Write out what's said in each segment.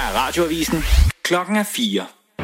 er Radioavisen. Klokken er 4.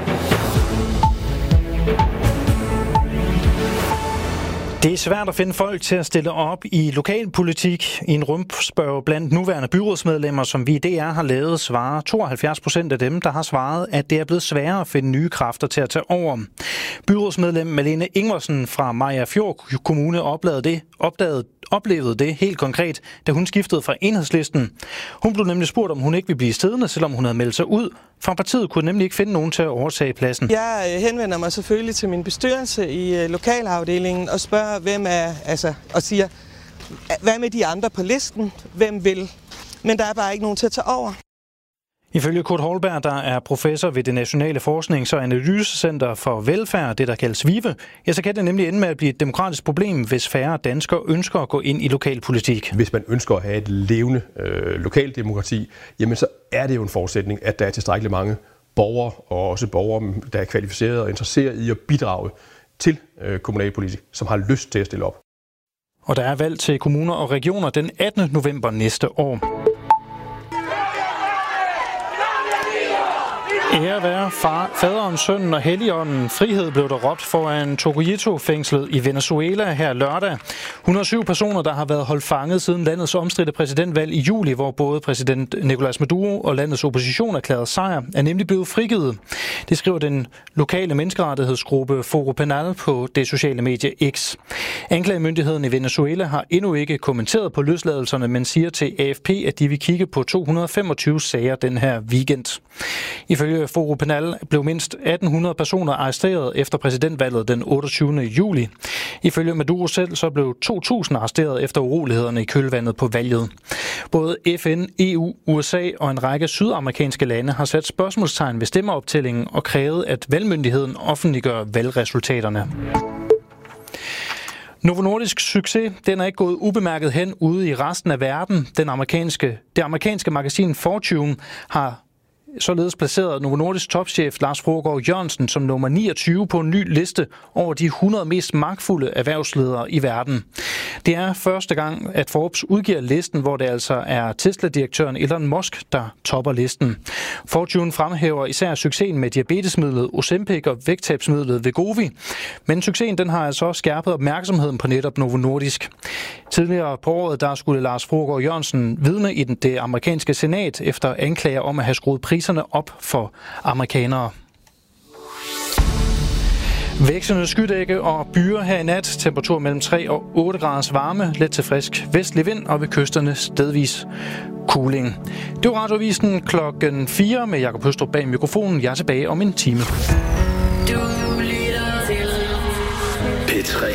Det er svært at finde folk til at stille op i lokalpolitik. I en rundspørge blandt nuværende byrådsmedlemmer, som vi i DR har lavet, svarer 72% af dem, der har svaret, at det er blevet sværere at finde nye kræfter til at tage over. Byrådsmedlem Malene Ingvarsen fra Mariagerfjord Kommune oplevede det helt konkret, da hun skiftede fra Enhedslisten. Hun blev nemlig spurgt, om hun ikke ville blive siddende, selvom hun havde meldt sig ud. Fra partiet kunne nemlig ikke finde nogen til at overtage pladsen. Jeg henvender mig selvfølgelig til min bestyrelse i lokalafdelingen og spørger, og siger, hvad med de andre på listen? Hvem vil? Men der er bare ikke nogen til at tage over. Ifølge Kurt Holberg, der er professor ved det Nationale Forsknings- og Analysecenter for Velfærd, det der kaldes VIVE, så kan det nemlig ende med at blive et demokratisk problem, hvis færre danskere ønsker at gå ind i lokalpolitik. Hvis man ønsker at have et levende lokaldemokrati, jamen så er det jo en forudsætning, at der er tilstrækkeligt mange borgere, og også borgere, der er kvalificerede og interesserede i at bidrage til kommunalpolitik, som har lyst til at stille op. Og der er valg til kommuner og regioner den 18. november næste år. Ære være faderen, sønnen og helligånden. Frihed blev der råbt foran Tocuito-fængslet i Venezuela her lørdag. 107 personer, der har været holdt fanget siden landets omstridte præsidentvalg i juli, hvor både præsident Nicolás Maduro og landets opposition erklærede sejr, er nemlig blevet frigivet. Det skriver den lokale menneskerettighedsgruppe Foro Penal på det sociale medie X. Anklagemyndigheden i Venezuela har endnu ikke kommenteret på løsladelserne, men siger til AFP, at de vil kigge på 225 sager den her weekend. Ifølge Foro Penal blev mindst 1800 personer arresteret efter præsidentvalget den 28. juli. Ifølge Maduro selv så blev 2000 arresteret efter urolighederne i kølvandet på valget. Både FN, EU, USA og en række sydamerikanske lande har sat spørgsmålstegn ved stemmeoptællingen og krævet, at valgmyndigheden offentliggør valgresultaterne. Novo Nordisk succes, den er ikke gået ubemærket hen ude i resten af verden. Det amerikanske magasin Fortune har således placeret Novo Nordisk topchef Lars Fruergaard Jørgensen som nummer 29 på en ny liste over de 100 mest magtfulde erhvervsledere i verden. Det er første gang, at Forbes udgiver listen, hvor det altså er Tesla-direktøren Elon Musk, der topper listen. Fortune fremhæver især succesen med diabetesmidlet Ozempic og vægttabsmidlet Wegovy, men succesen den har altså også skærpet opmærksomheden på netop Novo Nordisk. Tidligere på året der skulle Lars Fruergaard Jørgensen vidne i det amerikanske senat efter anklager om at have skruet priserne op for amerikanere. Vækstende skydække og byer her i nat. Temperatur mellem 3 og 8 graders varme. Let til frisk vestlig vind og ved kysterne stedvis cooling. Det var Radioavisen klokken 4 med Jakob Høstrup bag mikrofonen. Jeg er tilbage om en time. Du lytter til P3.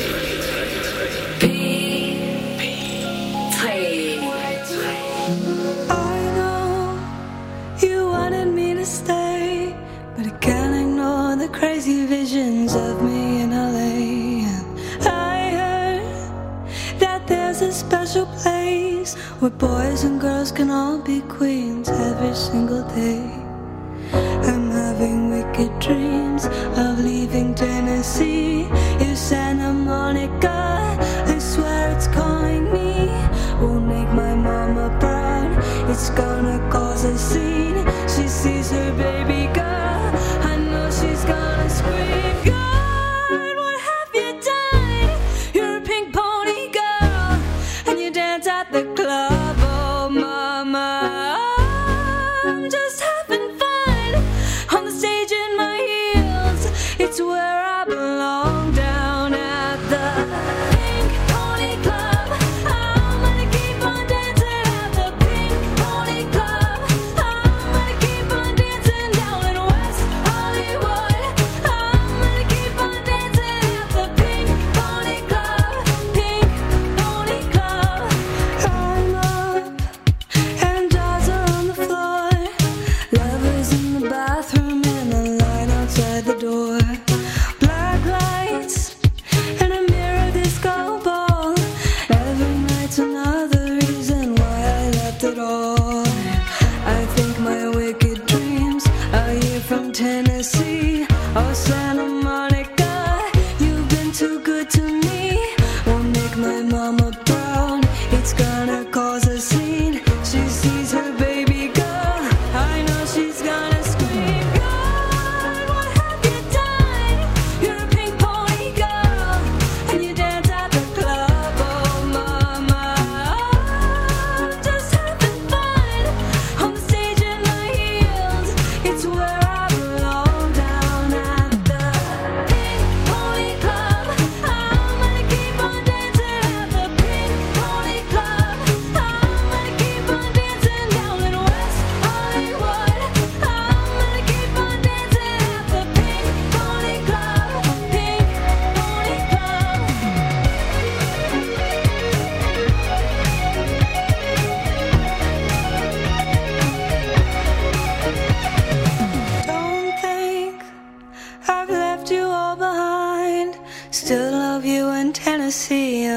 Stay, but I can't ignore the crazy visions of me in LA. And I heard that there's a special place where boys and girls can all be queens every single day. I'm having wicked dreams of leaving Tennessee. If Santa Monica, I swear it's calling me, won't make my mama proud. It's gonna cause a scene. She sees her baby girl, I know she's gonna scream. God, what have you done? You're a pink pony girl, and you dance at the club. Oh mama, I'm just having fun on the stage in my heels. It's where I belong, down at the Pink Pony Club. I'm gonna keep on dancing at the Pink Pony Club. I'm gonna keep on dancing down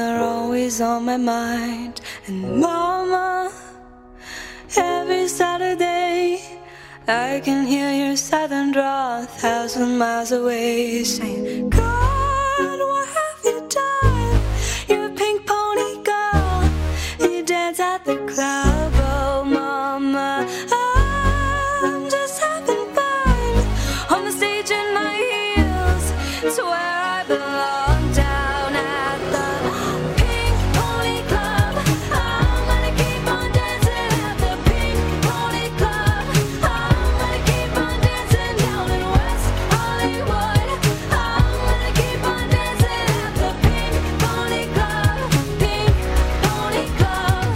are always on my mind. And Mama, every Saturday I can hear your southern drawl 1,000 miles away, saying, God, what have you done? You're a pink pony girl, you dance at the club. Oh Mama, I'm just having fun on the stage in my heels. It's where I belong, down at the Pink Pony Club. I'm gonna keep on dancing at the Pink Pony Club. I'm gonna keep on dancing down in West Hollywood. I'm gonna keep on dancing at the Pink Pony Club. Pink Pony Club.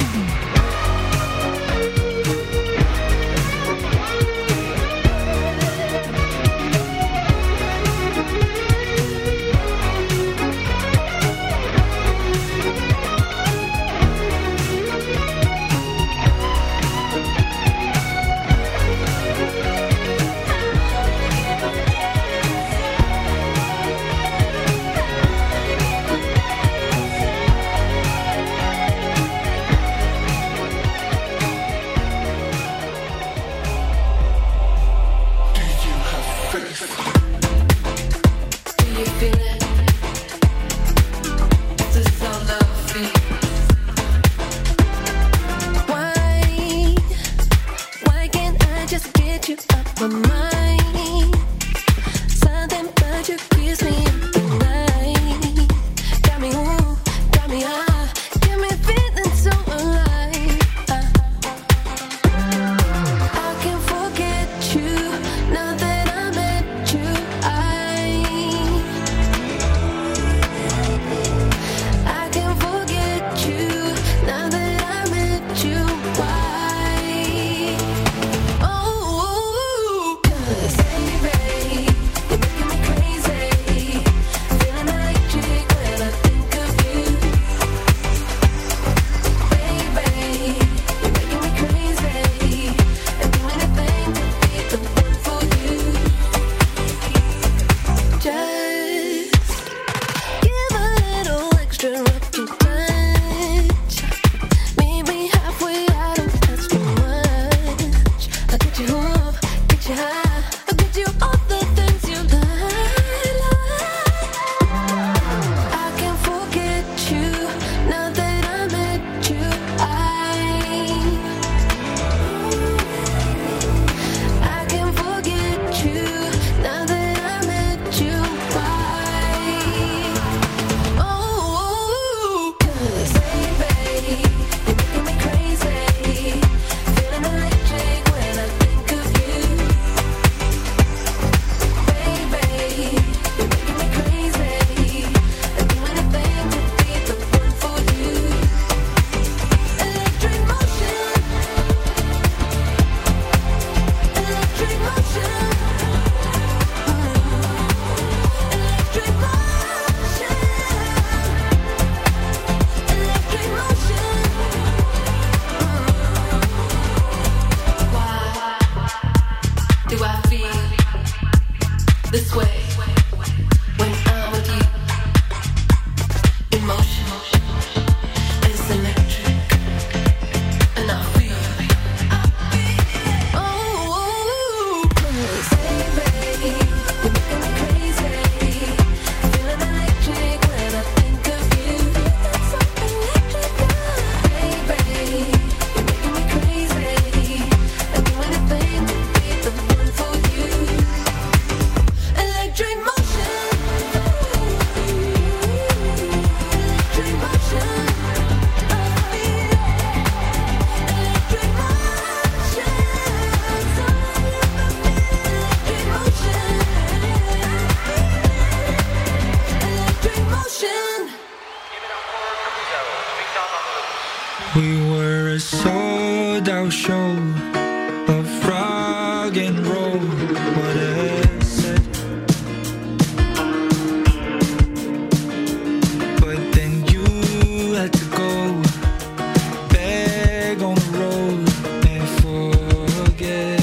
Do you feel it? The sound of feet. Why can't I just get you up my mind? Something about you keeps me up at night. Got me ooh, got me high, got me feeling so alive. I can't forget you now that I met you. I can't forget you now that I met you. Why? Oh, 'cause baby, you're making me crazy, feeling electric when I think of you. Baby, you're making me crazy, and do anything to be the one for you. Just give a little extra up to touch. Meet me halfway, I don't ask for much. I'll get you up, get you high, I'll get you all the things you like. I can't forget you now that I met you. I can't forget you now that I met you. Why? Oh, 'cause baby, you're making me crazy, feeling electric when I think of you. Baby, you're making me crazy, and do anything to be the one for you. Electric motion, electric motion, electric motion, electric motion. Why do I feel this way when I'm with you? Emotion is electric, and I feel. Oh, 'cause baby, you're making me crazy, feeling electric when I think of you. It's so electric, baby, you're making me crazy, and do anything to be the one for you. Electric motion, electric motion, I feel electric motion, so electric motion, electric motion. We were a sold out show of rock and roll. What a set. But then you had to go back on the road and forget.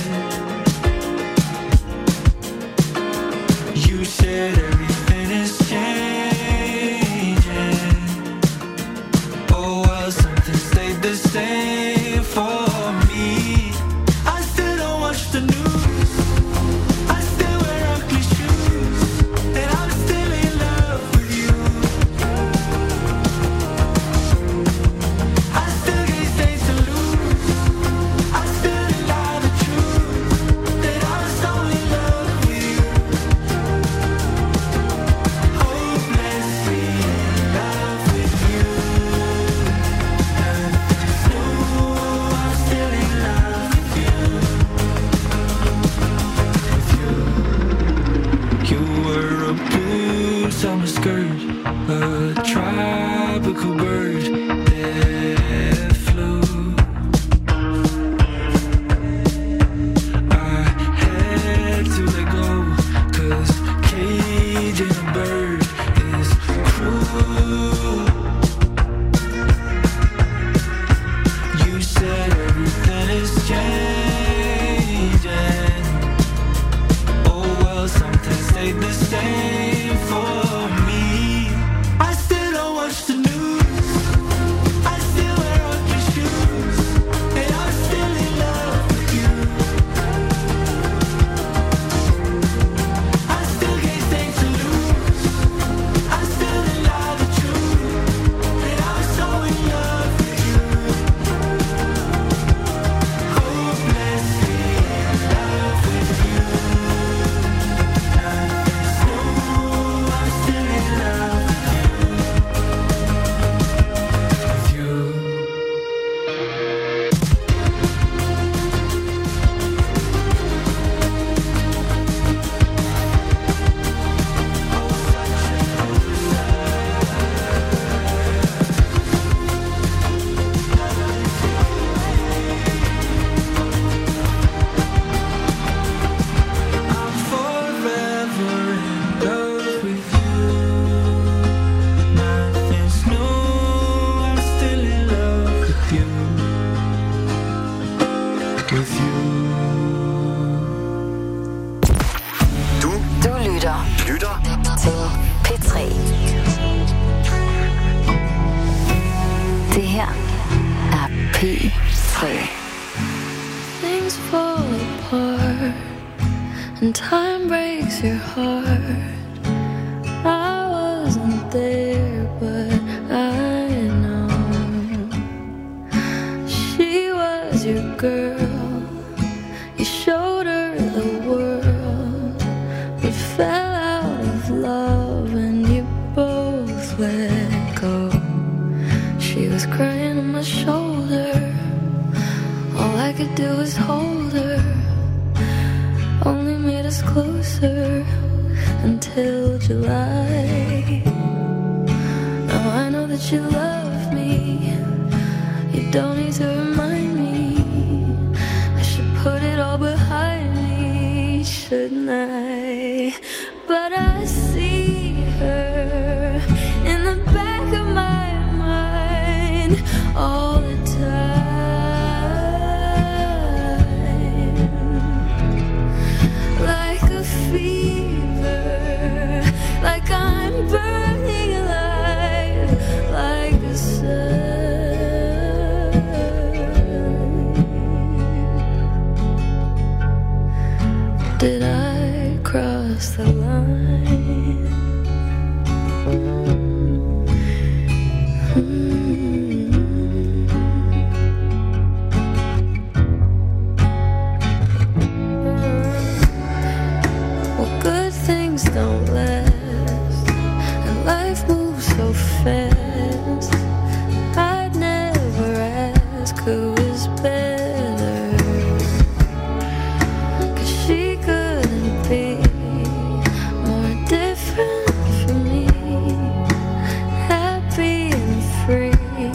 You said everything is changing. a bird that flew. I had to let go, 'cause caging a bird is cruel. You said everything is changing. Oh well, some things stay the same for me. I still don't watch the news. I still wear ugly shoes, and I'm still in love with you. I still can't think to lose. I still deny the truth, and I'm so in love with you. Hopelessly in love with you. Nothing's new. I'm still in love with you. I'm forever in love with you. Nothing's new. I'm still in love with you. With you. Du lytter til P3. Det her er P3. Things fall apart and time breaks your heart. I wasn't there, but I know she was your girl. You showed her the world, but fell out of love and you both let go. She was crying on my shoulder. All I could do was hold her. Only made us closer until July. Now I know that you love me. You don't need to remind me. I should put it all behind me, shouldn't I? But I see her in the back of my mind all the time, like a fever, like I'm burning alive, like a sun. Did I cross the line? Well, good things don't last, and life moves so fast. I'd never ask who is better, 'cause she couldn't be more different from me. Happy and free,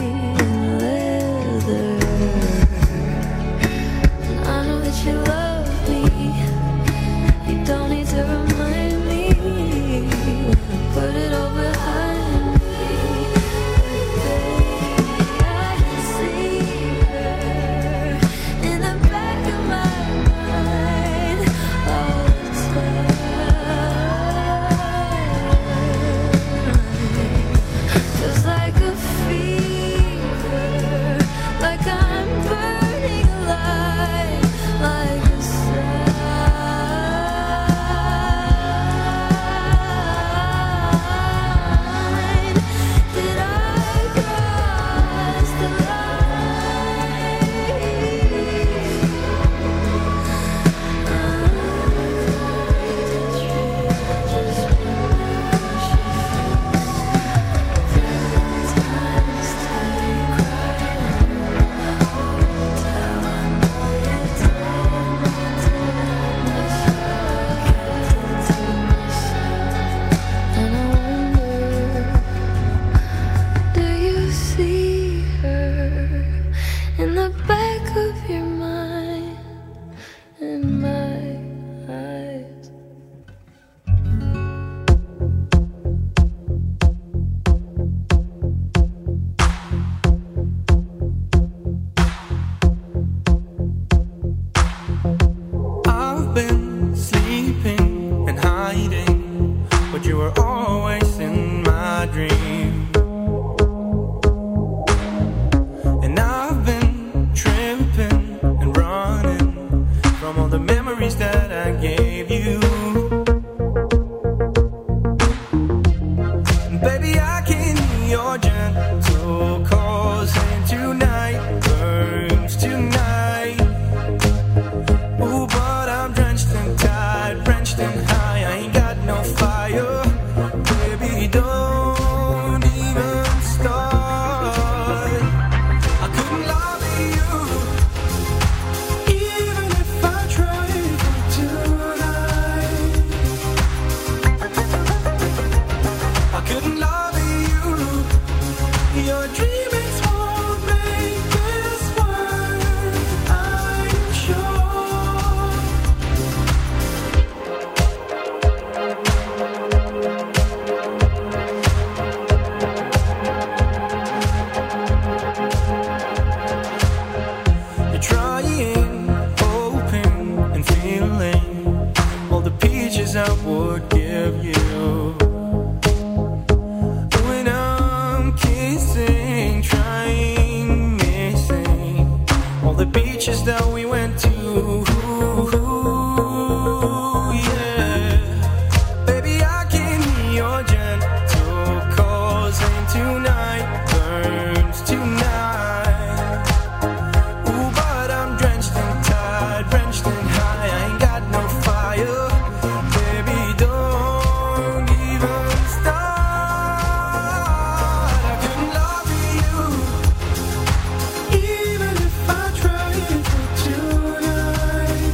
gentle calls and tonight burns tonight. Ooh, but I'm drenched and tired, drenched and high. I ain't got no fire. Baby, don't even start. I couldn't love you, even if I tried tonight. I couldn't love you. Your dreamings won't make this work, I'm sure. You're trying, hoping, and feeling all the peaches I would give you. When I'm kissing, trying, missing all the beaches that we went to. Yeah, baby, I can hear your gentle calls, and tonight burns tonight. Ooh, but I'm drenched and tired, drenched and high. I ain't got no fire. Baby, don't even start. I couldn't love you, even if I tried tonight.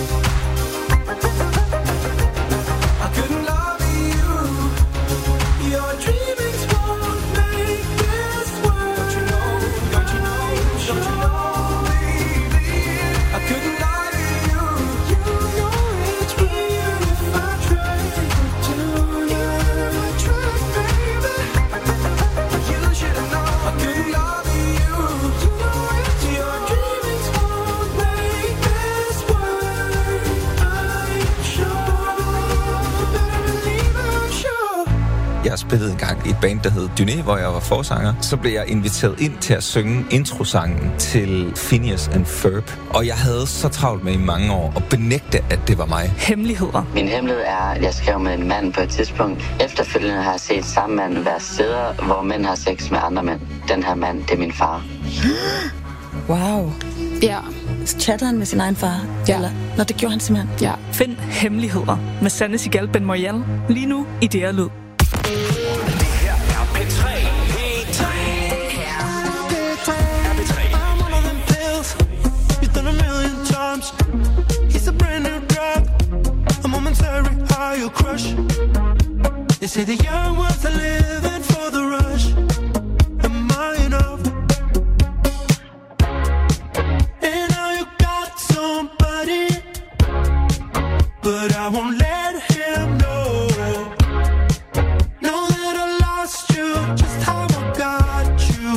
I couldn't love you. Your dreamings won't make this work. Don't you know, don't you know, don't you know, baby? I couldn't love you. You know it's even if I tried tonight. Even if I tried, baby. You should have known. I couldn't love you. You know it's your dreamings won't make this work. I'm sure. Better believe I'm sure. Jeg spillede engang i et band, der hed Dyné, hvor jeg var forsanger. Så blev jeg inviteret ind til at synge introsangen til Phineas and Ferb. Og jeg havde så travlt med i mange år at benægte, at det var mig. Hemmeligheder. Min hemmelighed er, at jeg skrev med en mand på et tidspunkt. Efterfølgende har jeg set samme mand være steder, hvor mænd har sex med andre mænd. Den her mand, det er min far. Wow. Ja. Chatter han med sin egen far? Ja. Eller? Nå, det gjorde han simpelthen. Ja. Find hemmeligheder med Sanne Sigal Ben Morial. Lige nu i DR Lyd. It's a brand new drug, a momentary high crush. They say the young ones are living for the rush. Am I enough? And now you got somebody, but I won't let him know. Know that I lost you, just how I got you.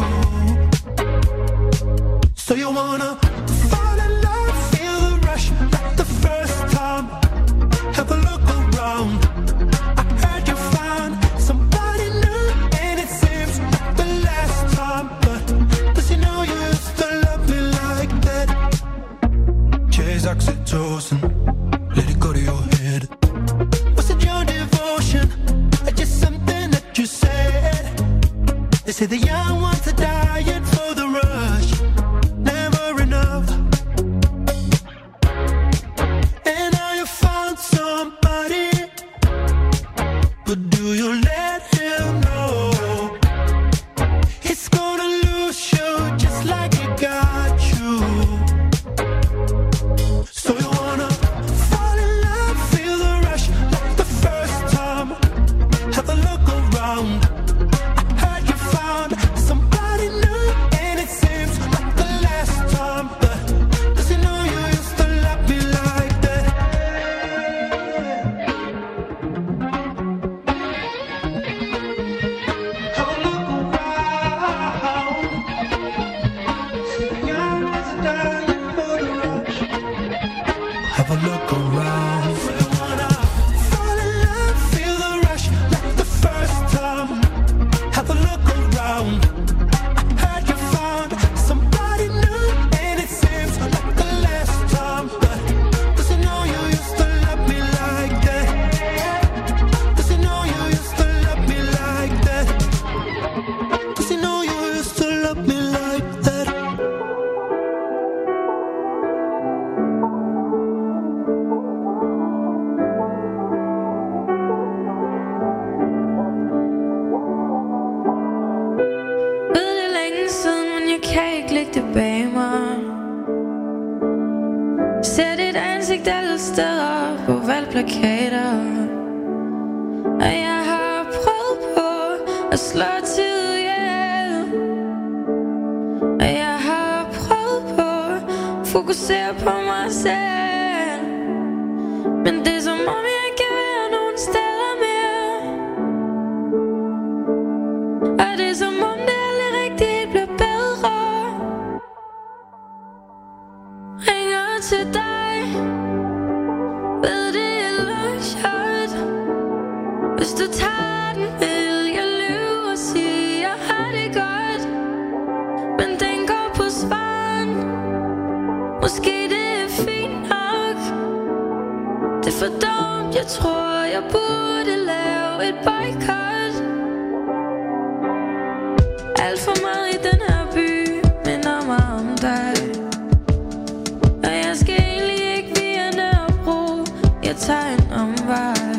So you wanna fall in love, feel the rush like the first time. Have a look around. I heard you found somebody new, and it seems like the last time. But does he know you used to love me like that? Chase oxytocin, let it go to your head. Was it your devotion, or just something that you said? They say the young ones are dying for the rush. Never enough. And now you found somebody, but do you let him know? He's gonna lose you just like he got you. So you wanna fall in love, feel the rush like the first time. Have a look around. I heard you found somebody new, and it seems like the last time. But does he know you used to love me like that? Have a look around. See the young ones are dying for the rush. Have a look around. So you wanna fall in love, feel the rush like the first time. Have a look around. I heard you found somebody new, and it seems like the last time. But does he know you used to love me like that? Does he know you used to love me like that? Does he know you siden, men jeg kan ikke lægge det bag mig. Ser dit ansigt alle steder på valgplakater. Og jeg har prøvet på at slå tid ihjel. Og jeg har prøvet på at fokusere på mig selv. Men det er som om jeg ikke kan være nogen steder mere. Og det er som om det aldrig rigtigt bliver bedre. Ringer til dig, ved det eller shot. Hvis du tager den, vil jeg lyve og sige jeg har det godt. Men den går på svaren. Måske det er fint nok. Det er for dumt, jeg tror jeg burde lave et boykot. Alt for meget i den her by minder mig om dig. Og jeg skal egentlig ikke via Nørrebro, jeg tager en omvej.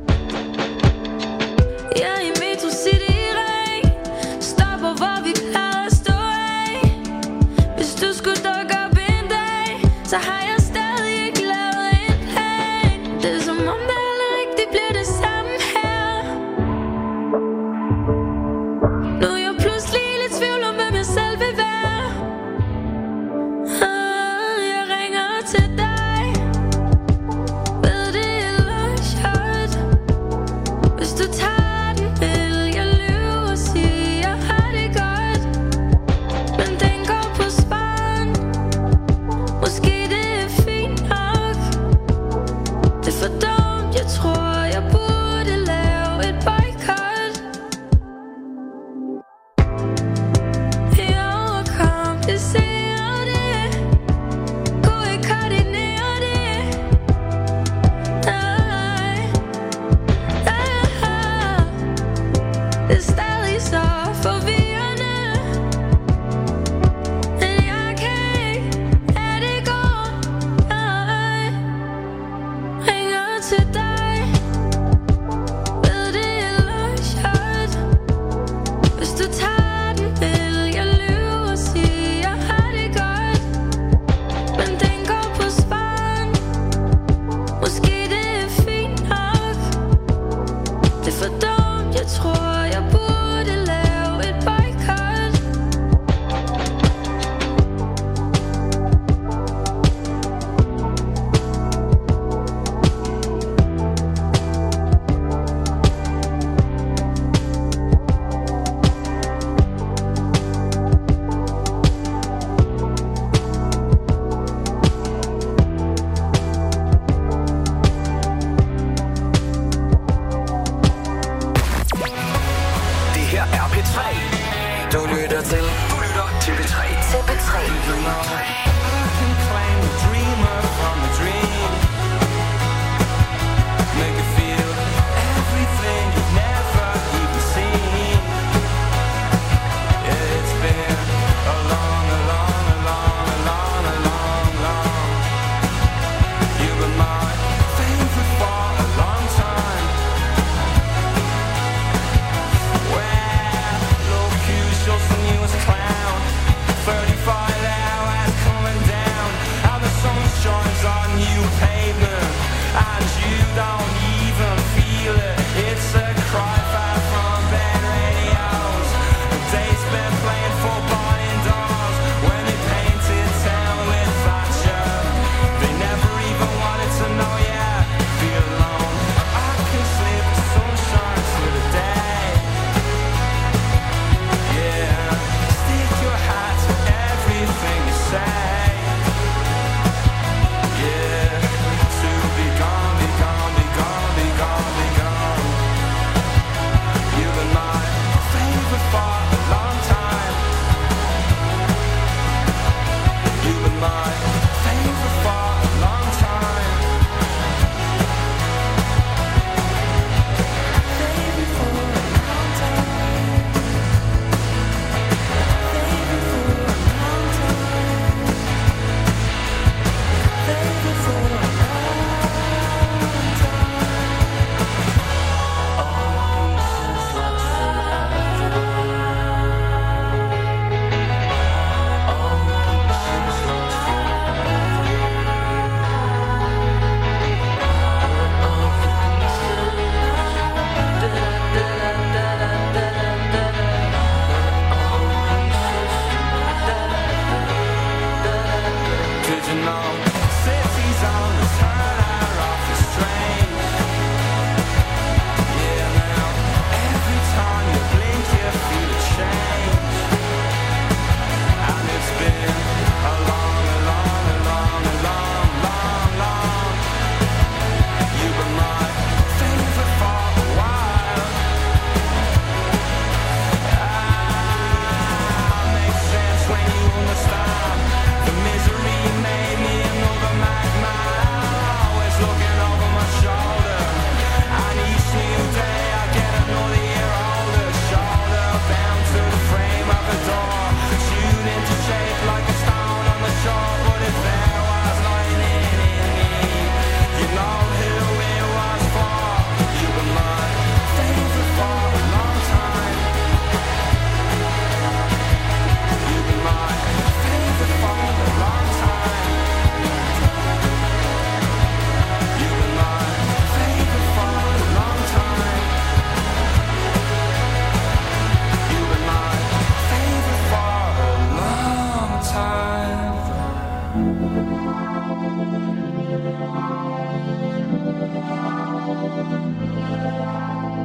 Jeg er i Metro City ring, stopper hvor vi plejer at stå af. Hvis du skulle dukke op en dag, så har jeg stadig ikke lavet en plan. Det er som om det aldrig rigtigt bliver det samme her. Nu er jeg pludselig lidt tvivl om hvem jeg selv vil være. Jeg ringer til dig, ved det eller shot. Hvis du tager den, vil jeg lyve og sige jeg har det godt. Men den går på sparen. Måske det er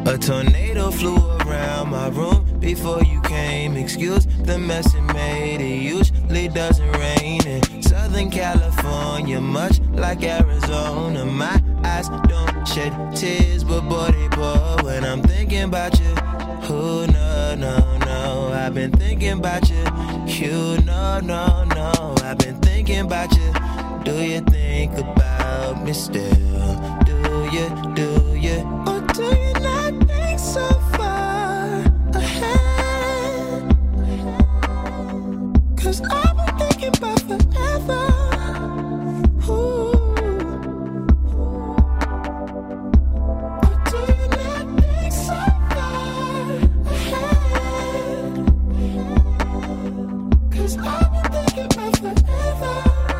A tornado flew around my room before you came. Excuse the mess it made. It usually doesn't rain in Southern California, much like Arizona. My eyes don't shed tears, but boy they pour when I'm thinking about you. Oh no, no, no, I've been thinking about you. You no, no, no, I've been thinking about you. Do you think about me still? Do you, or do you not think so far ahead? 'Cause I've been thinking about forever. Ooh. Or do you not think so far ahead? 'Cause I've been thinking about forever.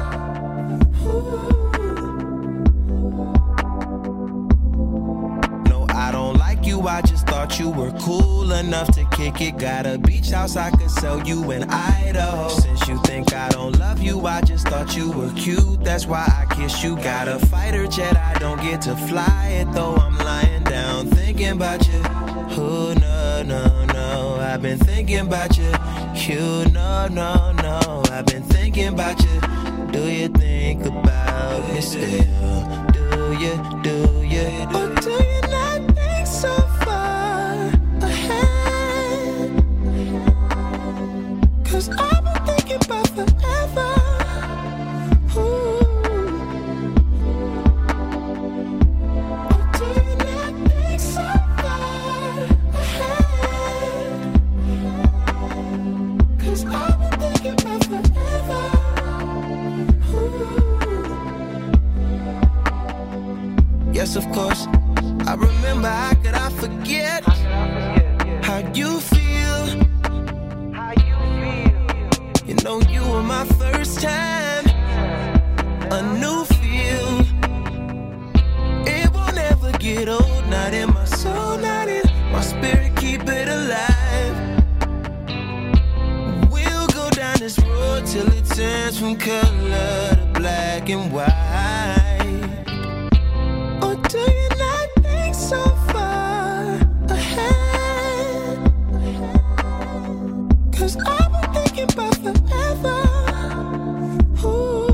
No, I don't like you, I just thought you were cool enough to kick it. Got a beach house I could sell you in Idaho. Since you think I don't love you, I just thought you were cute. That's why I kiss you. Got a fighter jet, I don't get to fly it, though I'm lying down thinking about you. Oh no, no, no, I've been thinking about you. You no, no, no, I've been thinking about you. Do you think about me still? Do you, or do you not think so far ahead? 'Cause I've been thinking about forever. Ooh. Or do you not think so far ahead? 'Cause I've been thinking about forever. Yes, of course, I remember. How could I forget how you feel? You know you were my first time, a new feel. It won't ever get old, not in my soul, not in my spirit, keep it alive. We'll go down this road till it turns from color to black and white. Or do you not think so far ahead? 'Cause I've been thinking about forever. Ooh.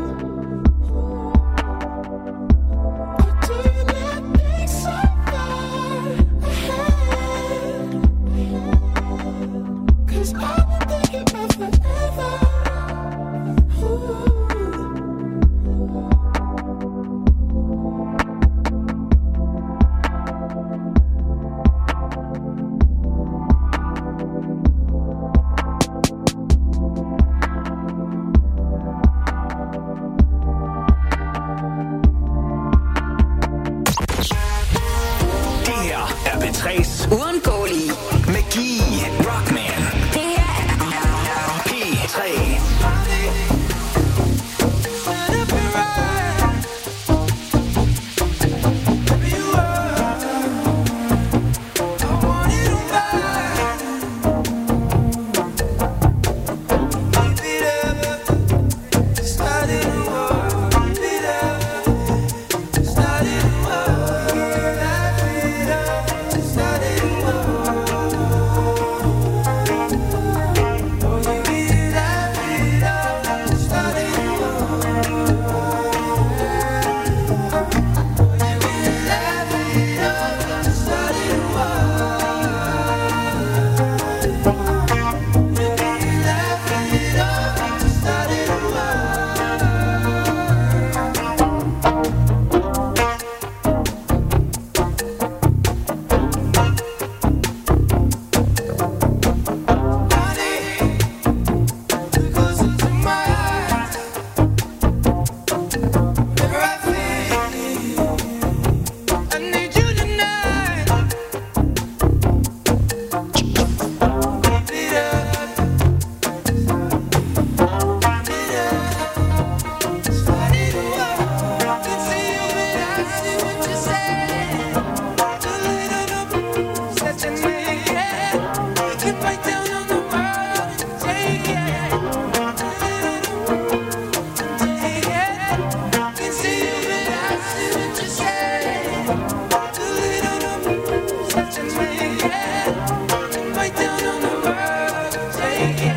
Or do you not think so far ahead? 'Cause I've been thinking about forever. Ooh.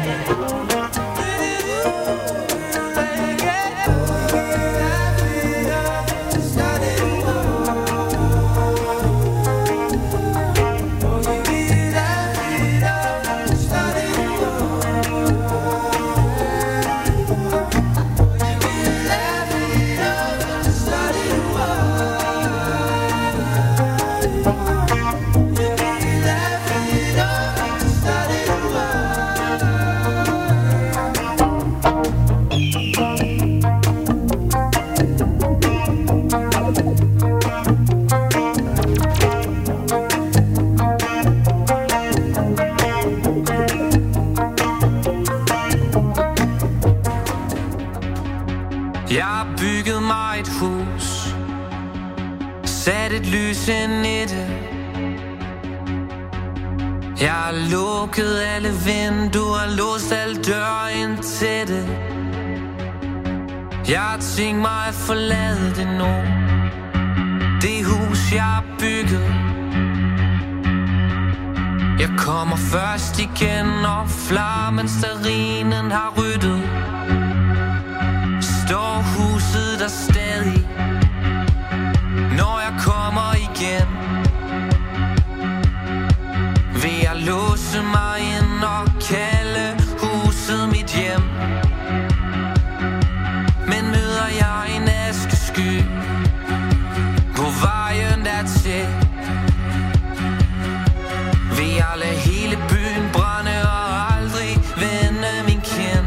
Jeg har bygget mig et hus, sat et lys ind i det. Jeg har lukket alle vinduer, låst alle døre ind til det. Jeg har tænkt mig at forlade det nu, det hus jeg har bygget. Jeg kommer først igen, og flammen sterinen har ryddet. Står huset der stadig, når jeg kommer igen? Vil jeg låse mig ind og kalde huset mit hjem? Men møder jeg en askesky på vejen dertil? Vil jeg lade hele byen brænde og aldrig vende min kind?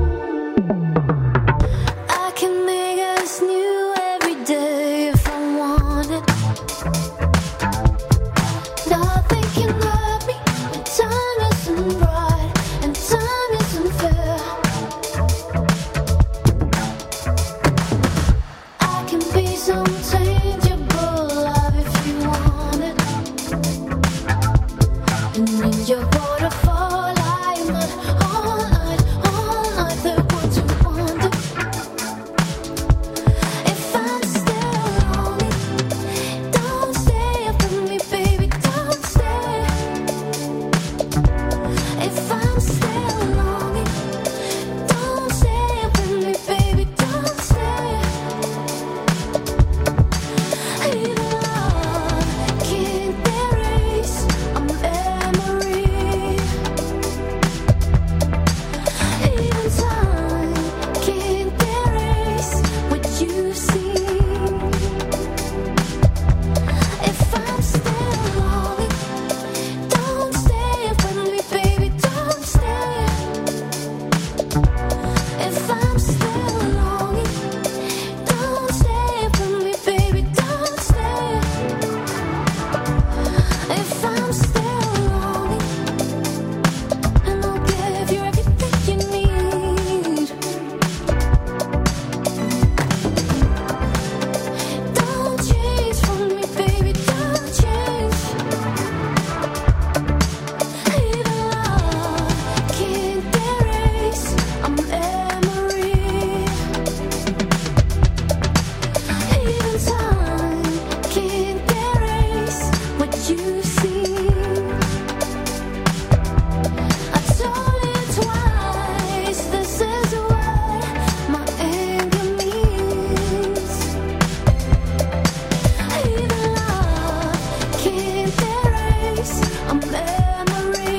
I can make us new every day if I want. She's unchangeable, love if you want it. And in your waterfall, I'm not all night, the one to wander. If I'm still lonely, don't stay up with me, baby, don't stay. If I'm still lonely, don't stay up with me, baby, don't stay. Even love can't erase a memory. Even time can't erase what you've seen. If I'm still lonely, don't stay up with me, baby, don't stay. If I'm still lonely, don't stay up with me, baby, don't stay. If I'm still lonely, and I'll give you everything you need. Don't change from me, baby, don't change. Even love can't erase a memory. Even time can't erase what you've seen. I told you twice, this is what my anger means. Even love can't erase a memory.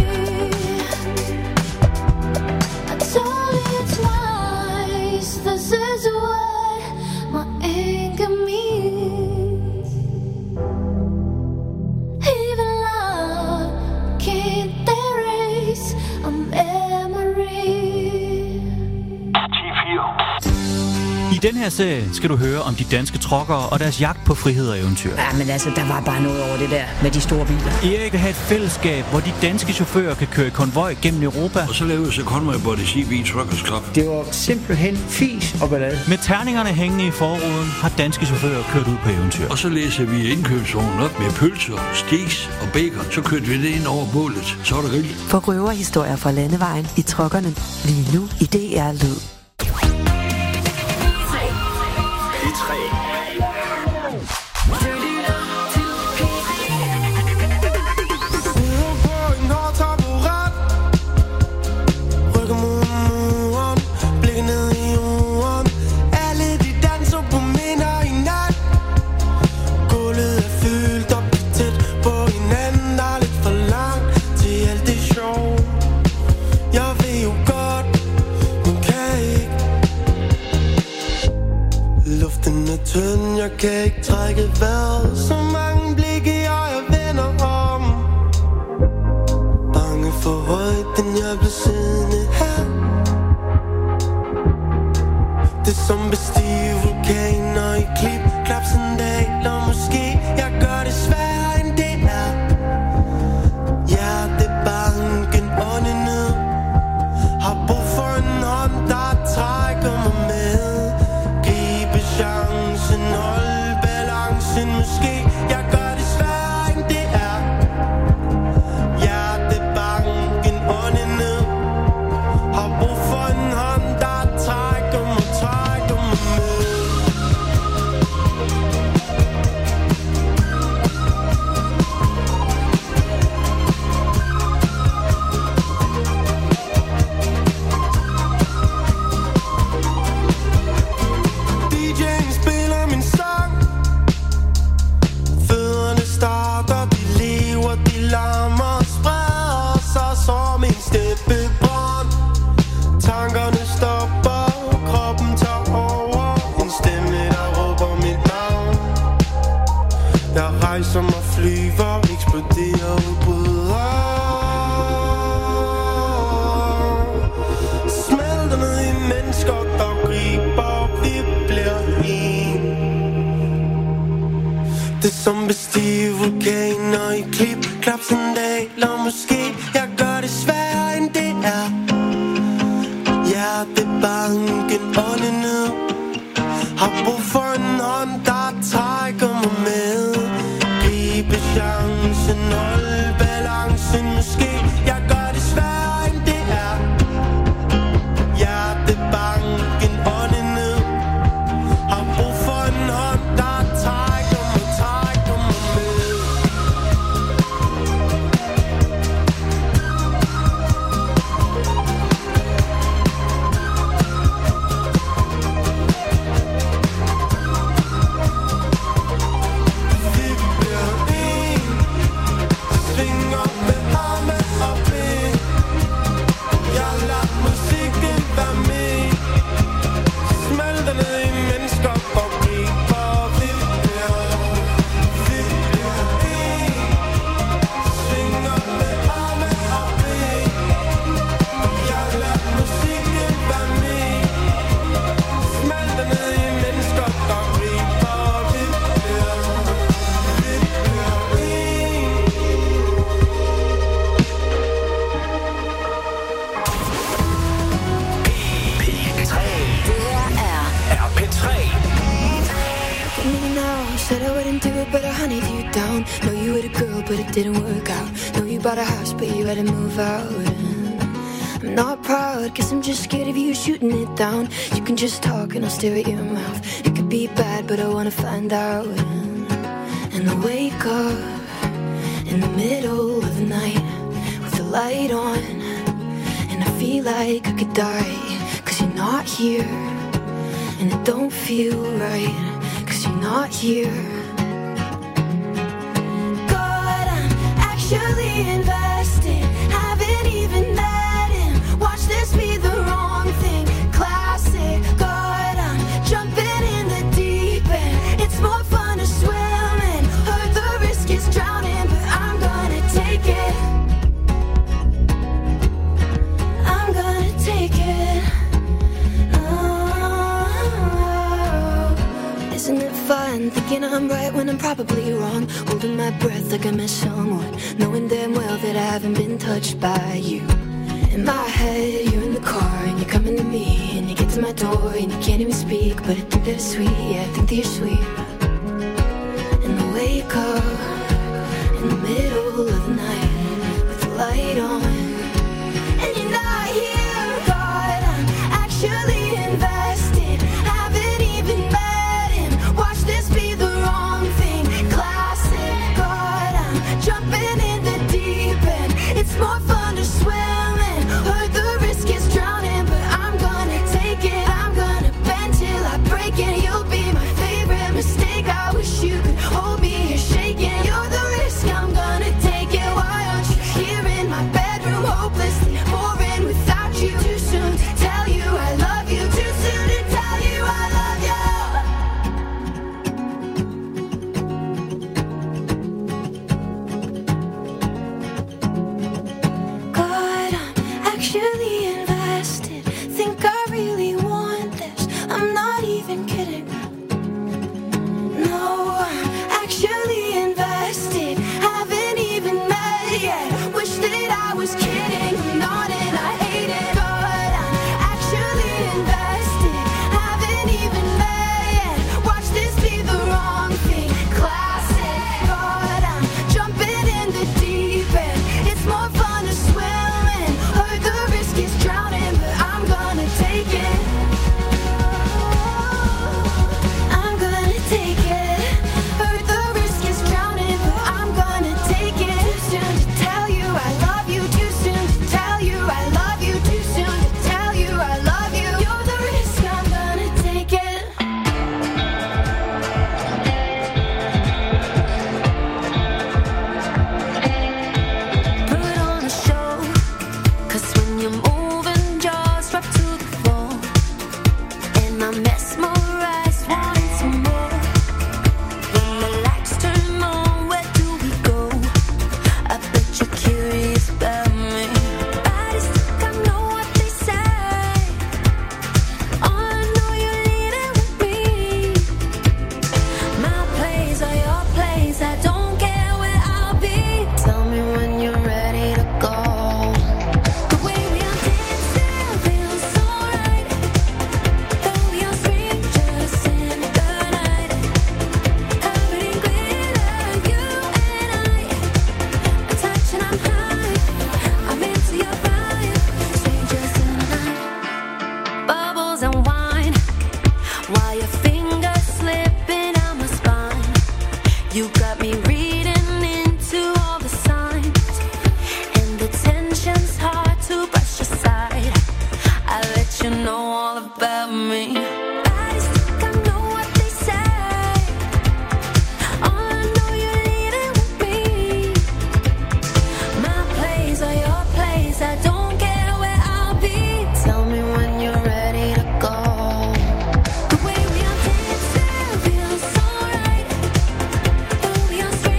I told you twice, this is what my anger means. Even love can't erase a memory. I den her serie skal du høre om de danske truckere og deres jagt på frihed og eventyr. Ja, men altså, der var bare noget over det der med de store biler. Erik vil have et fællesskab, hvor de danske chauffører kan køre i konvoj gennem Europa. Og så lavede så Conway Body CB Truckers Club. Det var simpelthen fis og ballade. Med terningerne hængende i forruden har danske chauffører kørt ud på eventyr. Og så læser vi indkøbsvognen op med pølser, steaks og bacon. Så kørte vi det ind over bålet. Så var der grill. For røverhistorier fra landevejen i truckerne. Lige nu i DR Lyd. Jeg kan ikke trække vejret. Så mange blikke jeg vender om. Bange for højden, jeg blev siddende her. Det er som bestige vulkaner i klip, klapsandaler. Måske jeg gør det sværere end det er. Hjertebanken åndende har brug for en hånd, der trækker mig med. Gribe chancen, hold balancen. Måske jeg gør det sværere end det er. Hjertebanken åndende har brug for en hånd, der trækker mig med. DJ'en spiller min sang. Fødderne starter, de lever, de larmer, spreder sig som en steppebånd. Tankerne stopper, kroppen tager over. En stemme, der råber mit navn. Jeg rejser mig, flyver, eksploderer, udbryder. Smelter ned i mennesker, der griber, vi bliver en. Det er som bestige vulkaner i klip, klapsandaler. Måske jeg gør det sværere end det er. Hjertebanken åndende har brug for en hånd, der Said I wouldn't do it, but I hunted you down. Know you were a girl, but it didn't work out. Know you bought a house, but you had to move out. I'm not proud, guess I'm just scared of you shooting it down. You can just talk and I'll stare at your mouth. It could be bad, but I wanna find out. And I wake up in the middle of the night with the light on, and I feel like I could die, 'cause you're not here. And it don't feel right, 'cause you're not here. God, I'm actually invested, haven't even met him. Watch this be the wrong thing, classic. God, I'm jumping in the deep end. It's more fun to swim in. Heard the risk is drowning, but I'm gonna take it. I'm gonna take it. Isn't it fun thinking I'm right when I'm probably wrong? Holding my breath like I miss someone, knowing damn well that I haven't been touched by you. In my head, you're in the car and you're coming to me, and you get to my door and you can't even speak, but I think that it's sweet, yeah, I think that you're sweet. And I wake up in the middle of the night with the light on, and you're not here. God, I'm actually invested, haven't even met him. Watch this be the wrong thing, classic. God, I'm jumping in the deep end. It's more fun to swim in. Heard the risk is drowning, but I'm gonna take it. I'm gonna bend till I break it. You'll be my favorite mistake. I wish you could hold me, you're shaking. You're the risk, I'm gonna take it. Why aren't you here in my bedroom, hopelessly boring without you? Too soon to tell you I love you. Too soon to tell you I love you. God, I'm actually invested. Think I really want this. I'm not even kidding. No, I'm actually invested. Haven't even met yet. Wish that I was kidding. I'm not and I hate it. God, I'm actually invested. Haven't even met yet. Watch this be the wrong thing, classic. God, I'm jumping in the deep end. It's more fun to swim in. Heard the risk is drowning, but I'm gonna take it. I'm gonna take it. Heard the risk is drowning, but I'm gonna take it. Too soon to tell you I love you. Too soon to tell you I love you. Too soon to tell you I love you. You're the risk, I'm gonna take it. Put on a show, 'cause when you're moving, jaws drop to the floor, and I'm mesmerized, wanting some more. When the lights turn on, where do we go? I bet you're curious about me. Bodies think I know what they say. Oh, I know you're leading with me. My place or your place, I don't care where I'll be. Tell me when you're ready to go. The way we are dancing feels so right. Though we are strangers in the night, covered in glitter, you and I. A touch and I'm high, I'm into your vibe. Strangers in the night, bubbles and wine, while your fingers slipping down my spine. You got me reading into all the signs, and the tension's hard to brush aside. I let you know all about me. Bodies think I know what they say. Oh, I know you're leading with me. My place or your place, I don't care where I'll be. Tell me when you're ready to go. The way we are dancing feels so right. Though we are strangers.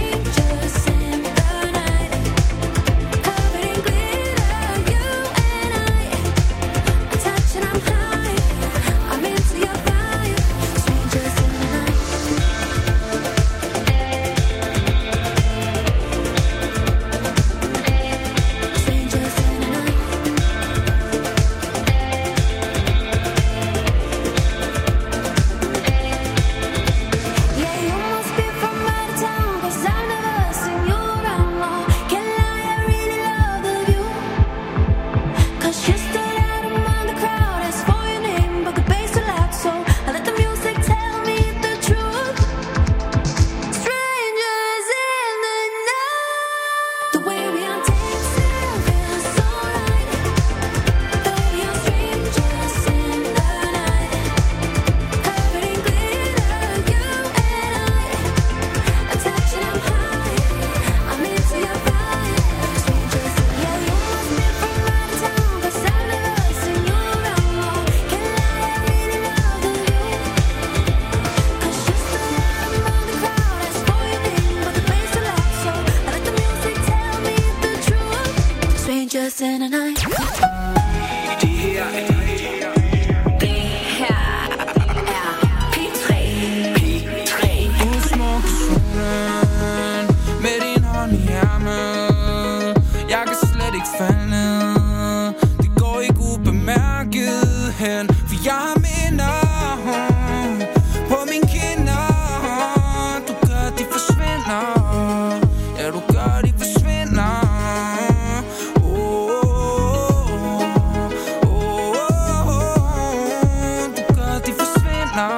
lost in a night. Det her er P3. P3. Du smuk solen med din hånd i ærmet. Jeg kan slet ikke falde ned. Det går ikke ubemærket hen, for jeg har minder på mine kinder. Du gør, de forsvinder. Ja, du gør, de forsvinder. Du gør, de forsvinder.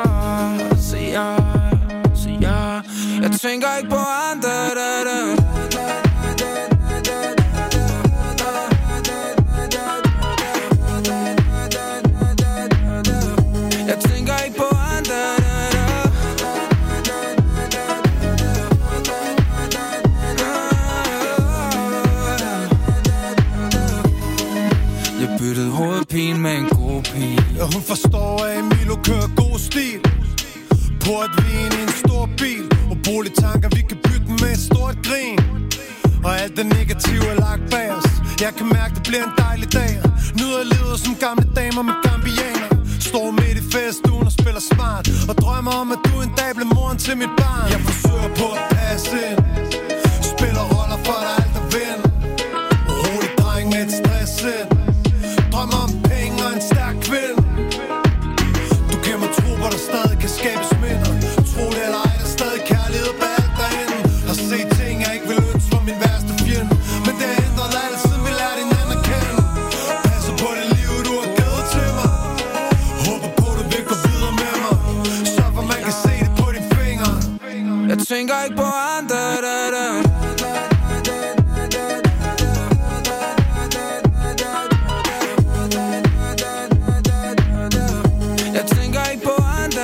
Så jeg tænker ikke på andre. Jeg tænker ikke på andre. Jeg byttede hovedpine med en god pige. Ja, hun forstår, at Emilio kører god stil. Portvin i en stor bil. Og boligtanker, vi kan bygge med et stort grin. Og alt det negative er lagt bag os. Jeg kan mærke, det bliver en dejlig dag. Nyder livet som gamle damer med gambianer. Står midt i feststuen og spiller smart. Og drømmer om, at du en dag bliver moren til mit barn. Jeg forsøger på at passe ind. Spiller roller for dig alt er vind. Rolig dreng med et stress ind. Drømmer om penge og en stærk kvinde. Du giver mig tro, hvor der stadig kan skabes minder. Tro det eller ej, der er stadig kærlighed bag alt derinde. Har set ting, jeg ikke vil ønske for min værste fjende. Men det har ændret alt, siden vi lærte hinanden at kende. Passer på det liv, du har givet til mig. Håber på, du vil gå videre med mig. Så for man kan se det på dine fingre. Jeg tænker ikke på andre. Jeg tænker ikke på andre.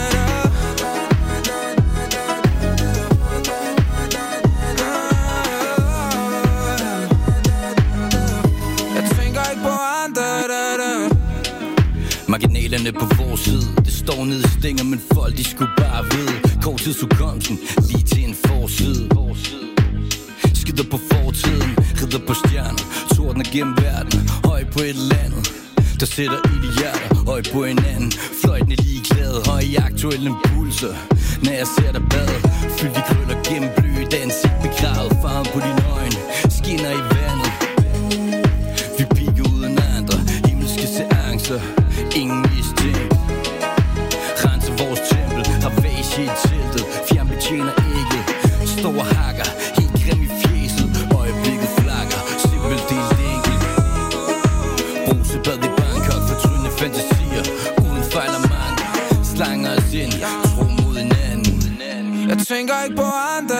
Jeg tænker ikke på andre. Marginalerne på vores side, det står nede i stinger, men folk de skulle bare vide. Korttidsudkomsten, lige til en forside. Skider på fortiden, ridder på stjerner. Tordner gennem verden, høj på et eller andet. Der sætter ild i hjerter, høj på hinanden. Fløjtende ligeglade, høj i aktuelle impulser. Når jeg ser dig bade, fyldt i krøller gennem blødt ansigt begravet. Farven på dine øjne, skinner i vandet. Vi piker uden andre, himmelske seancer. Ingen mistænkt. Renser vores tempel, har væsje i teltet. Fjernbetjener ægget, står og hakker. Helt grim i fjeset, øjeblikket flakker. Simpelt delt enkelt. Brusebad i Bangkok, fortrydende fantasier. Uden fejl og mange, slanger os ind. Tro mod hinanden. Jeg tænker ikke på andre.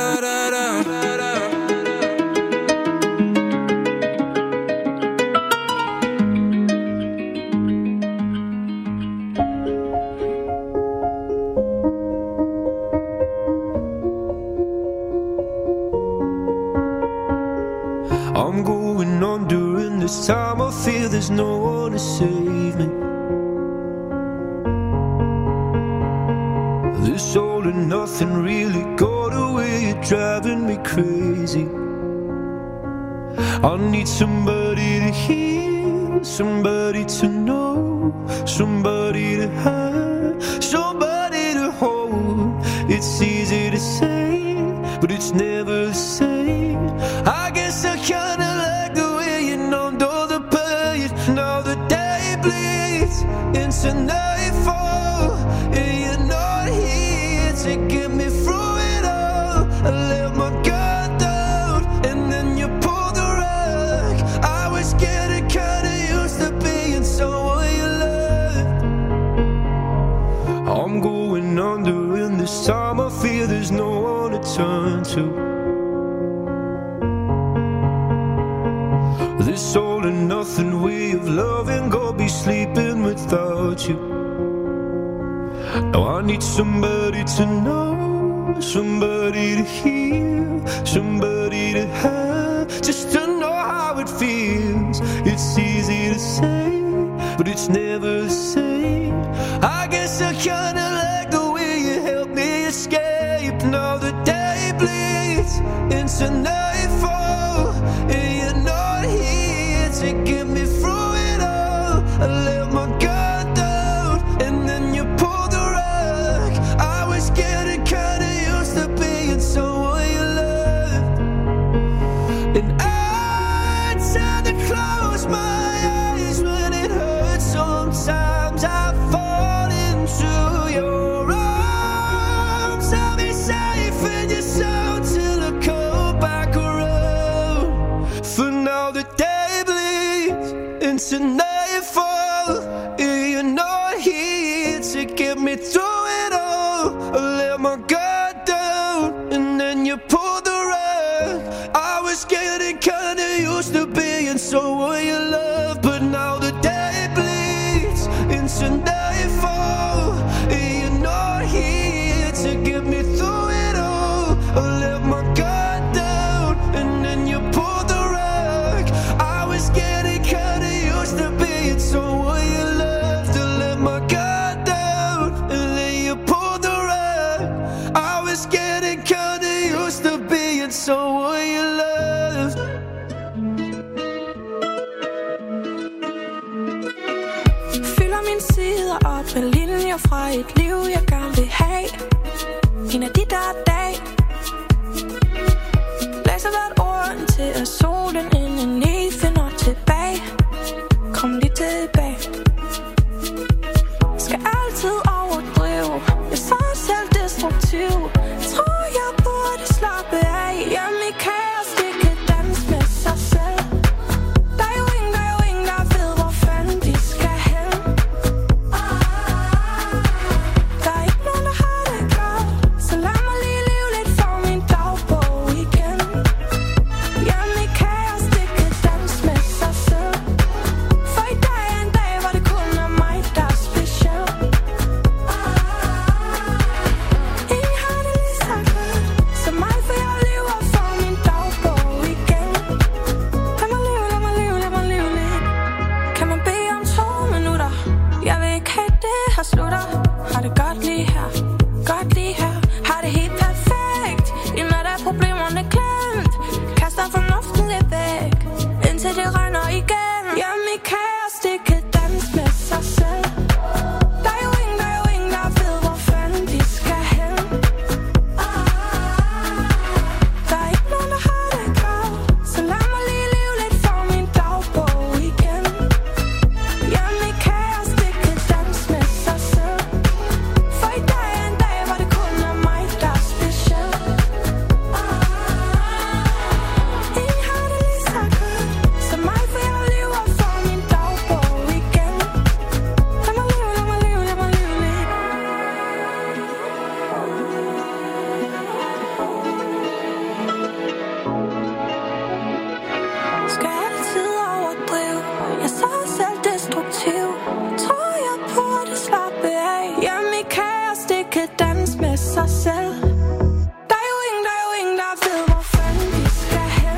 I'm going on during this time. I feel there's no one to save me. This all and nothing really got away. You're driving me crazy. I need somebody to hear, somebody to know, somebody to have, somebody to hold. It's easy to say, but it's never the same. I guess I kinda like the way you numbed all the pain. Now the day bleeds into nightfall, and you're not here to get me through it all. I let my guard down, and then you pulled the rug. I was getting kinda used to being someone you loved. I'm going under, and this time I feel there's no one to turn to. This all and nothing way of loving, go be sleeping without you. Now I need somebody to know, somebody to hear, somebody to have, just to know how it feels. It's easy to say, but it's never the same. I guess I kinda like the way you help me escape. Now the day bleeds into nightfall, and you're not here to get me through it all. I let my guard down, and then you pulled the rug. I was getting kinda used to being someone you loved, and I tend to close my eyes when it hurts. Sometimes I fall into your arms. I'll be safe in your soul till I come back around. For now the day bleeds into nightfall, and you're not here to get me through it all. I let my guard down, and then you pulled the rug. I was getting kinda used to being someone you love, but now the day bleeds into nightfall, and you're not here to get me through it all. I let my guard down, and then you pulled the rug. I was getting kinda used to being someone you loved. I let my guard down, and then you pulled the rug. I was getting kinda used to being someone you loved. Fylder mine sider op med linjer fra et liv, jeg gerne vil have. En af de der dage læser hvert ord til at solen indeni finder tilbage. Kom lige tilbage. Skal altid overdrive. Jeg er så selvdestruktiv. Tror jeg burde slappe af. Hjemme i kaos, det kan danse med sig selv. Der er jo ingen, der ved, hvor fanden de skal hen. Der er ikke nogen, der har det godt, så lad mig lige leve lidt for min dagbog igen. Hjemme i kaos, det kan danse med sig selv. For i dag er en dag, hvor det kun er mig, der er speciel. Ingen har det lige så godt som mig, for jeg lever for min dagbog igen. Lad mig leve, lad mig leve, lad mig leve lidt. Kan man bede om 2 minutter? Jeg vil ikke have det her slutter. Har det godt lige her, godt lige her. Har det helt perfekt, inden der er problemerne glemt. Kaster fornuften lidt væk, indtil det regner igen. Hjemme i kaos, det kan danse med sig selv. Der er jo ingen, der ved, hvor fanden de skal hen. Der er ikke nogen, der har det godt, så lad mig lige leve lidt for min dagbog igen. Hjemme i kaos, det kan danse med sig selv. For i dag er en dag, hvor det kun er mig, der er speciel. Ingen har det lige så godt som mig, for jeg lever for min dagbog igen. Lad mig leve, lad mig leve, lad mig leve lidt. Skal altid overdrive. Jeg er så selvdestruktiv. Tror jeg burde slappe af. Hjemme i kaos, det kan danse med sig selv. Der er jo ingen, der ved, hvor fanden de skal hen.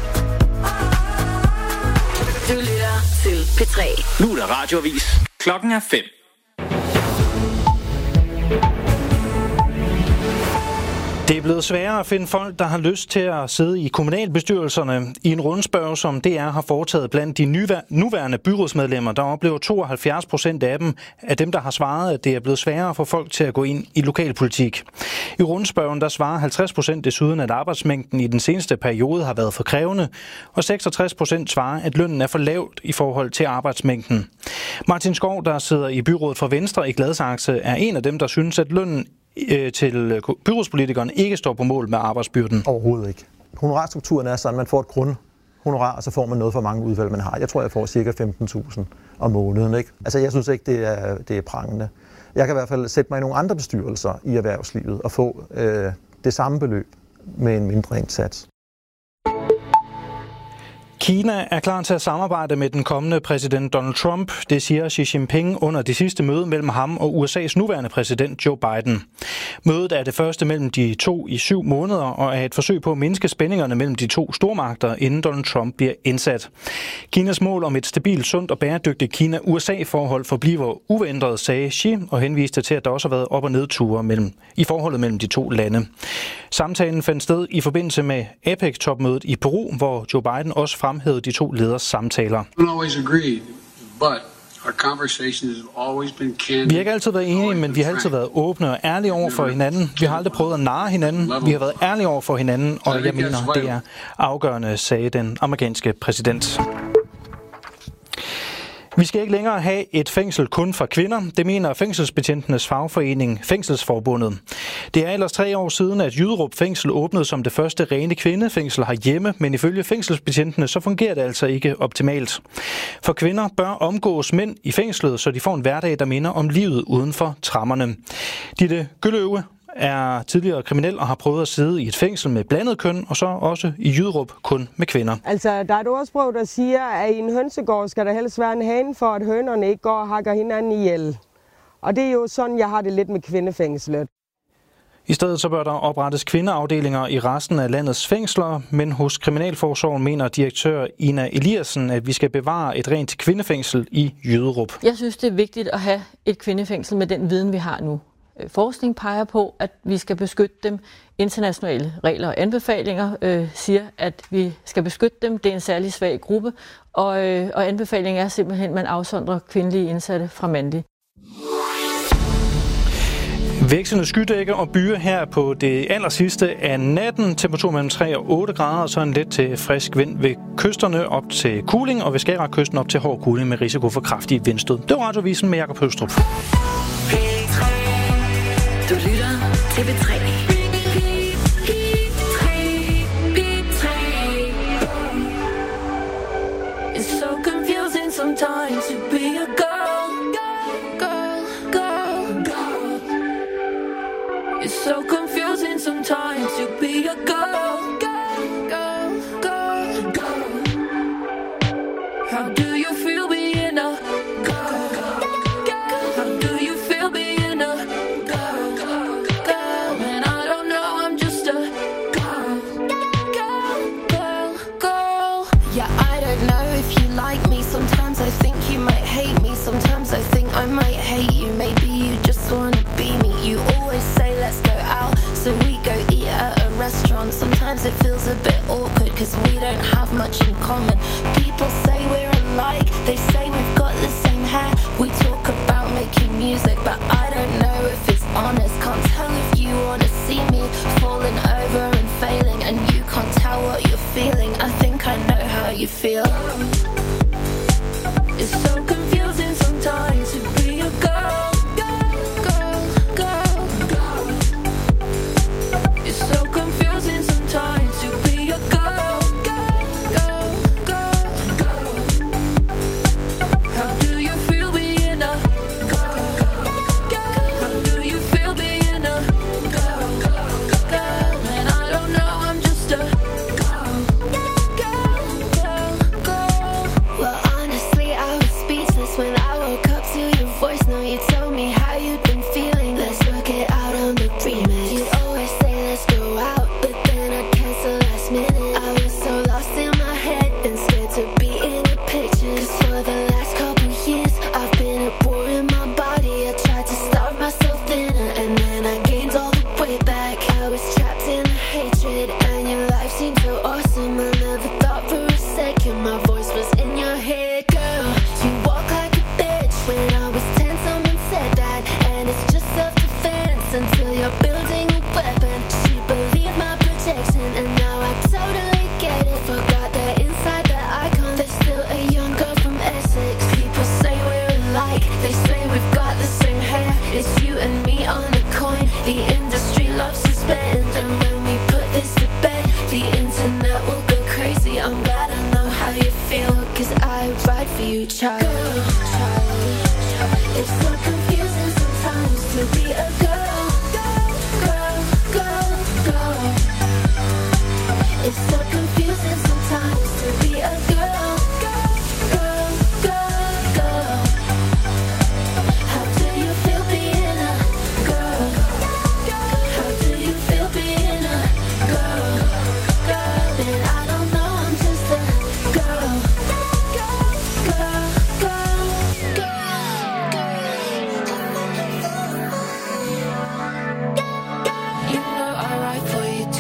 Du lytter til P3. Nu er der radioavis. Klokken er 5. Det er blevet sværere at finde folk, der har lyst til at sidde i kommunalbestyrelserne. I en rundspørge, som DR har foretaget blandt de nuværende byrådsmedlemmer, der oplever 72% af dem, der har svaret, at det er blevet sværere at få folk til at gå ind i lokalpolitik. I rundspørgen, der svarer 50% desuden, at arbejdsmængden i den seneste periode har været for krævende, og 66% svarer, at lønnen er for lavt i forhold til arbejdsmængden. Martin Skov, der sidder i byrådet for Venstre i Gladsaxe, er en af dem, der synes, at lønnen til byrådspolitikerne ikke står på mål med arbejdsbyrden. Overhovedet ikke. Honorarstrukturen er sådan, at man får et grundhonorar, og så får man noget for mange udvalg, man har. Jeg tror, jeg får cirka 15.000 om måneden. Ikke? Altså, jeg synes ikke, det er prangende. Jeg kan i hvert fald sætte mig i nogle andre bestyrelser i erhvervslivet og få det samme beløb med en mindre indsats. Kina er klar til at samarbejde med den kommende præsident Donald Trump. Det siger Xi Jinping under det sidste møde mellem ham og USA's nuværende præsident Joe Biden. Mødet er det første mellem de to i 7 måneder og er et forsøg på at mindske spændingerne mellem de to stormagter, inden Donald Trump bliver indsat. Kinas mål om et stabilt, sundt og bæredygtigt Kina-USA-forhold forbliver uændret, sagde Xi, og henviste til, at der også har været op- og nedture i forholdet mellem de to lande. Samtalen fandt sted i forbindelse med APEC-topmødet i Peru, hvor Joe Biden også fremhævede de to leders samtaler. Vi har ikke altid været enige, men vi har altid været åbne og ærlige over for hinanden. Vi har aldrig prøvet at narre hinanden. Vi har været ærlige over for hinanden, og jeg mener, det er afgørende, sagde den amerikanske præsident. Vi skal ikke længere have et fængsel kun for kvinder, det mener fængselsbetjentenes fagforening Fængselsforbundet. Det er ellers 3 år siden, at Jyderup Fængsel åbnede som det første rene kvindefængsel herhjemme, men ifølge fængselsbetjentene så fungerer det altså ikke optimalt. For kvinder bør omgås mænd i fængslet, så de får en hverdag, der minder om livet uden for trammerne. Ditte Gølløve er tidligere kriminel og har prøvet at sidde i et fængsel med blandet køn, og så også i Jyderup kun med kvinder. Altså, der er et ordsprog, der siger, at i en hønsegård skal der helst være en hane, for at hønerne ikke går og hakker hinanden ihjel. Og det er jo sådan, jeg har det lidt med kvindefængslet. I stedet så bør der oprettes kvindeafdelinger i resten af landets fængsler, men hos Kriminalforsorgen mener direktør Ina Eliassen, at vi skal bevare et rent kvindefængsel i Jyderup. Jeg synes, det er vigtigt at have et kvindefængsel med den viden, vi har nu. Forskning peger på, at vi skal beskytte dem. Internationale regler og anbefalinger siger, at vi skal beskytte dem. Det er en særlig svag gruppe, og anbefalingen er simpelthen, at man afsondrer kvindelige indsatte fra mandlige. Vekslende skydække og byer her på det allersidste af natten. Temperatur mellem 3 og 8 grader, og så en let til frisk vind ved kysterne op til kuling, og ved Skagerrakkysten op til hård kuling med risiko for kraftig vindstød. Det var Radiovisen med Jakob Høstrup. Du lytter til P3. It's so confusing sometimes to be a girl. It's so confusing sometimes to be a girl. How do you feel being a girl? How do you feel being a girl? And I don't know, I'm just a girl. Yeah, I don't know if you like me. Sometimes I think you might hate me. Sometimes I think I might hate you. Maybe you just wanna be me. You always say let's go out, so we go eat at a restaurant. Sometimes it feels a bit awkward cause we don't have much in common. People say we're alike, they say we've got the same hair. We talk about making music, but I don't know if it's honest. Can't tell if you wanna see me falling over and failing, and you can't tell what you're feeling. I think I know how you feel. It's so confusing sometimes to be a girl. It's so confusing sometimes to be a girl. How do you feel being a girl? How do you feel being a girl? And I don't know, I'm just a girl. Well, honestly, I was speechless when I woke up to your voice. Now you told me how you'd been feeling. Let's work it out on the remix. You'd always say let's go out, but then I'd cancel last minute. I was so lost in my head and scared to be in the pictures. 'Cause for the last couple years, I've been a bore in my body. I tried to starve myself thinner, and then I gained all the way back. I was trapped in the hatred, and your life seemed so awesome. I never thought for a second my voice was in your head. Girl, you walk like a bitch. When I was 10, someone said that, and it's just self-defense until you're building a weapon. She believed my protection, and now I totally get it. Forgot that inside the icon, there's still a young girl from Essex. People say we're alike, they say we've got the same hair. It's you and me on the coin. The industry loves to spend, and when we put this to bed, the internet will go crazy. I'm glad I know how you feel, 'cause I ride for you, child. It's so confusing sometimes to be a girl. It's so confusing sometimes to be a girl. How do you feel being a girl? How do you feel being a girl? And I don't know, I'm just a girl. You know I ride for you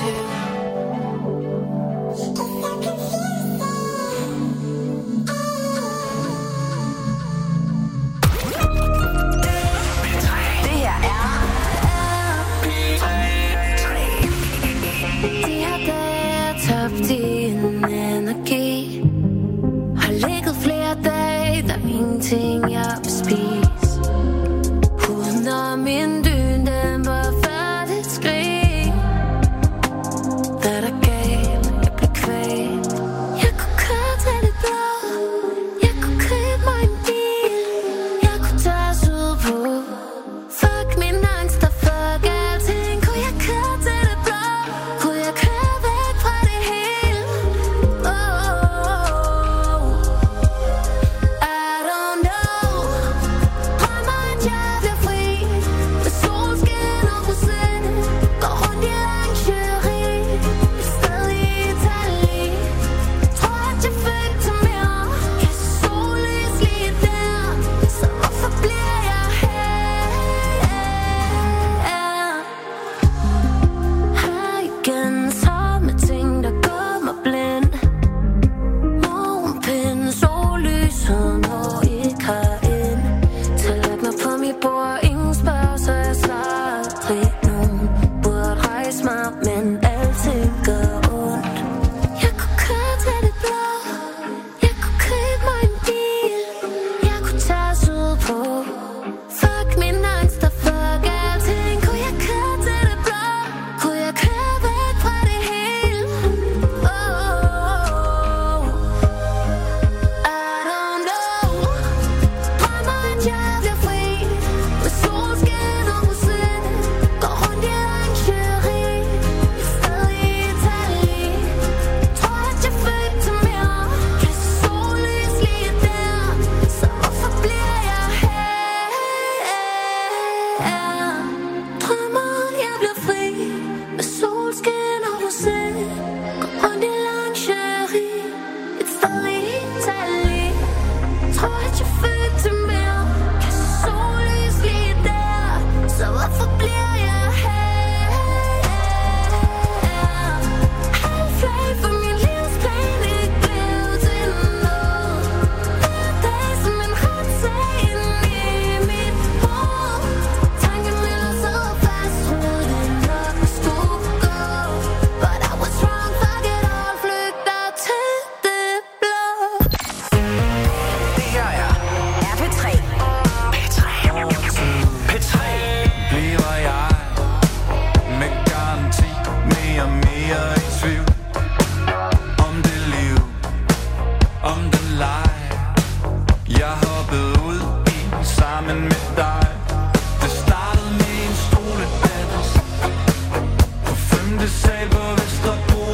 mere i tvivl om det liv, om den leg, jeg hoppede ud i sammen med dig. Det startede med en stoledatters på 5. sal på Vesterbro.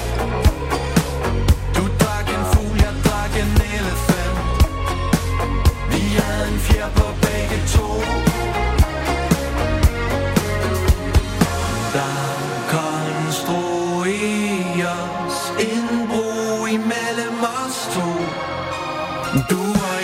Du drak en fugl, jeg drak en elefant. Vi havde en fjer på begge to. Der konstrueres en bro imellem os to. Du og